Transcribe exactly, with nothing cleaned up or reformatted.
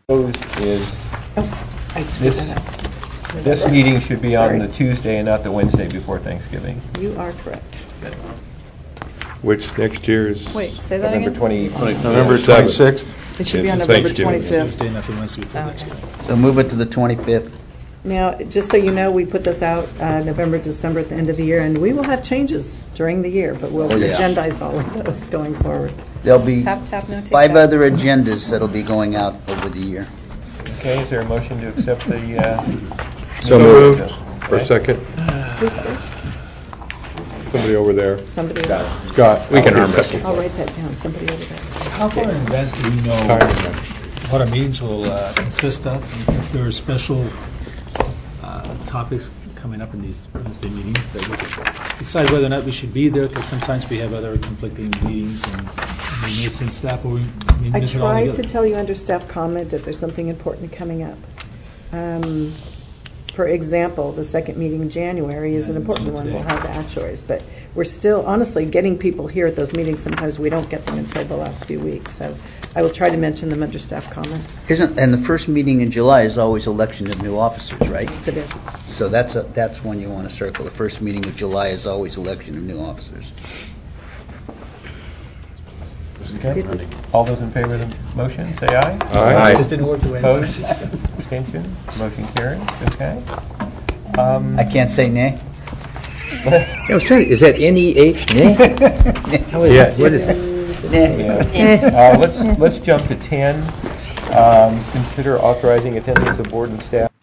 Proposed is Oh, I screwed this, that up. this meeting should be on Sorry. the Tuesday and not the Wednesday before Thanksgiving. You are correct. Which next year is Wait, say that November again? twenty. November twenty-sixth. It should be on It's November Thanksgiving. twenty-fifth. Tuesday, nothing Wednesday before Oh, Thanksgiving. okay. So move it to the twenty-fifth. Now, just so you know, we put this out uh, November, December at the end of the year, and we will have changes during the year, but we'll Oh, yeah. agendize all of those going forward. There'll be Tap, tap, no, take five that. other agendas that'll be going out over the year. Okay, is there a motion to accept the, uh? So moved. For a Okay. second. Who's first? Somebody over there. Somebody over there. Scott. We can arm wrestle. I'll write that down, somebody over there. How far in advance do we know what our meetings will uh, consist of? If there are special uh, topics coming up in these Wednesday meetings that we could decide whether or not we should be there, because sometimes we have other conflicting meetings and we may send staff or we may I miss it tried to altogether. tell you under staff comment if there's something important coming up. Um, For example, the second meeting in January is an Yeah, important one. We'll today. have the actuaries. But we're still, honestly, getting people here at those meetings, sometimes we don't get them until the last few weeks. So I will try to mention them under staff comments. Isn't, and the first meeting in July is always election of new officers, right? Yes, it is. So that's, a that's one you want to circle. The first meeting of July is always election of new officers. Okay. All those in favor of the motion, say aye. Aye. It just didn't work the way I Opposed? wanted it. Abstention? Motion carries, okay. Um, I can't say nay? I was trying, is that N E H? Nay? How is Yeah. it? What is it? yeah. Uh, let's, let's jump to ten. Um, consider authorizing attendance of board and staff